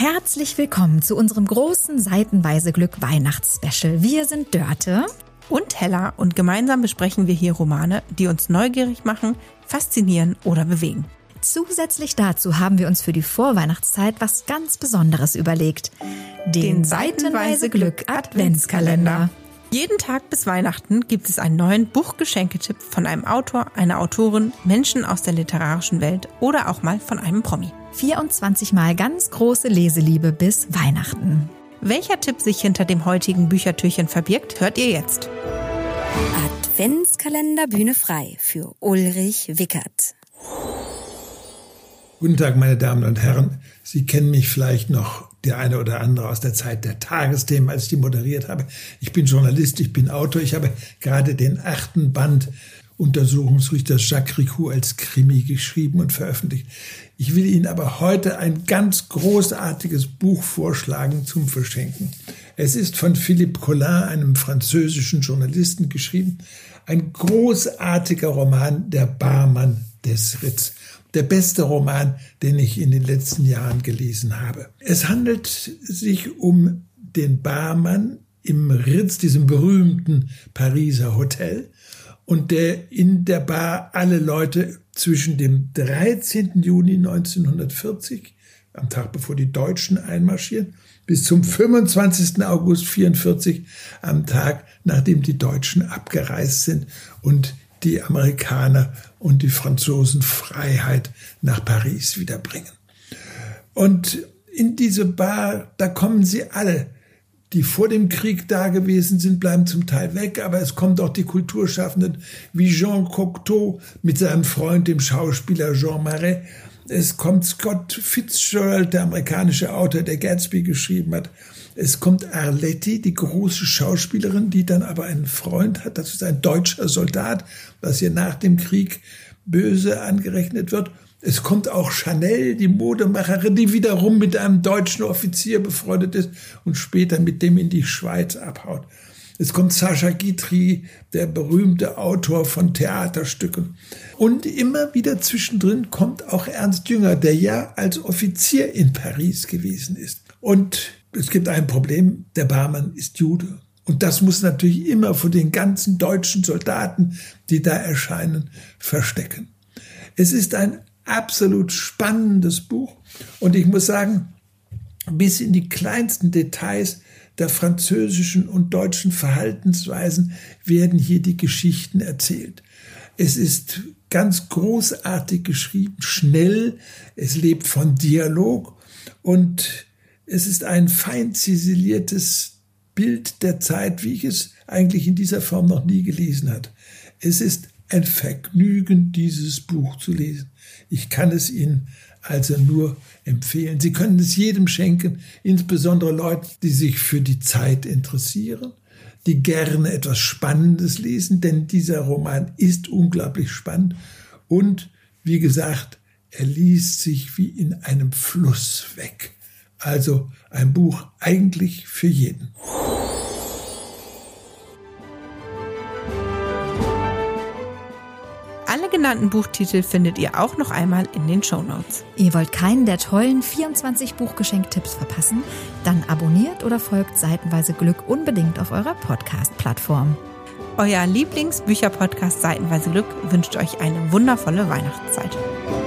Herzlich willkommen zu unserem großen Seitenweise Glück Weihnachtsspecial. Wir sind Dörte und Hella und gemeinsam besprechen wir hier Romane, die uns neugierig machen, faszinieren oder bewegen. Zusätzlich dazu haben wir uns für die Vorweihnachtszeit was ganz Besonderes überlegt. Den Seitenweise Glück Adventskalender. Jeden Tag bis Weihnachten gibt es einen neuen Buchgeschenketipp von einem Autor, einer Autorin, Menschen aus der literarischen Welt oder auch mal von einem Promi. 24 Mal ganz große Leseliebe bis Weihnachten. Welcher Tipp sich hinter dem heutigen Büchertürchen verbirgt, hört ihr jetzt. Adventskalender Bühne frei für Ulrich Wickert. Guten Tag, meine Damen und Herren. Sie kennen mich vielleicht noch, der eine oder andere, aus der Zeit der Tagesthemen, als ich die moderiert habe. Ich bin Journalist, ich bin Autor. Ich habe gerade den 8. Band Untersuchungsrichters Jacques Ricoeur als Krimi geschrieben und veröffentlicht. Ich will Ihnen aber heute ein ganz großartiges Buch vorschlagen zum Verschenken. Es ist von Philippe Collin, einem französischen Journalisten, geschrieben. Ein großartiger Roman, Der Barmann des Ritz. Der beste Roman, den ich in den letzten Jahren gelesen habe. Es handelt sich um den Barmann im Ritz, diesem berühmten Pariser Hotel, und der in der Bar alle Leute zwischen dem 13. Juni 1940, am Tag bevor die Deutschen einmarschieren, bis zum 25. August 1944, am Tag, nachdem die Deutschen abgereist sind und die Amerikaner und die Franzosen Freiheit nach Paris wiederbringen. Und in diese Bar, da kommen sie alle, die vor dem Krieg da gewesen sind, bleiben zum Teil weg, aber es kommt auch die Kulturschaffenden wie Jean Cocteau mit seinem Freund, dem Schauspieler Jean Marais. Es kommt Scott Fitzgerald, der amerikanische Autor, der Gatsby geschrieben hat. Es kommt Arletty, die große Schauspielerin, die dann aber einen Freund hat. Das ist ein deutscher Soldat, was ihr nach dem Krieg böse angerechnet wird. Es kommt auch Chanel, die Modemacherin, die wiederum mit einem deutschen Offizier befreundet ist und später mit dem in die Schweiz abhaut. Es kommt Sacha Guitry, der berühmte Autor von Theaterstücken. Und immer wieder zwischendrin kommt auch Ernst Jünger, der ja als Offizier in Paris gewesen ist. Und es gibt ein Problem, der Barmann ist Jude. Und das muss natürlich immer vor den ganzen deutschen Soldaten, die da erscheinen, verstecken. Es ist ein absolut spannendes Buch. Und ich muss sagen, bis in die kleinsten Details der französischen und deutschen Verhaltensweisen werden hier die Geschichten erzählt. Es ist ganz großartig geschrieben, schnell, es lebt von Dialog und es ist ein fein ziseliertes Bild der Zeit, wie ich es eigentlich in dieser Form noch nie gelesen habe. Es ist ein Vergnügen, dieses Buch zu lesen. Ich kann es Ihnen also nur empfehlen. Sie können es jedem schenken, insbesondere Leuten, die sich für die Zeit interessieren, die gerne etwas Spannendes lesen, denn dieser Roman ist unglaublich spannend und, wie gesagt, er liest sich wie in einem Fluss weg. Also ein Buch eigentlich für jeden. Alle genannten Buchtitel findet ihr auch noch einmal in den Shownotes. Ihr wollt keinen der tollen 24 Buchgeschenktipps verpassen? Dann abonniert oder folgt Seitenweise Glück unbedingt auf eurer Podcast-Plattform. Euer Lieblingsbücher-Podcast Seitenweise Glück wünscht euch eine wundervolle Weihnachtszeit.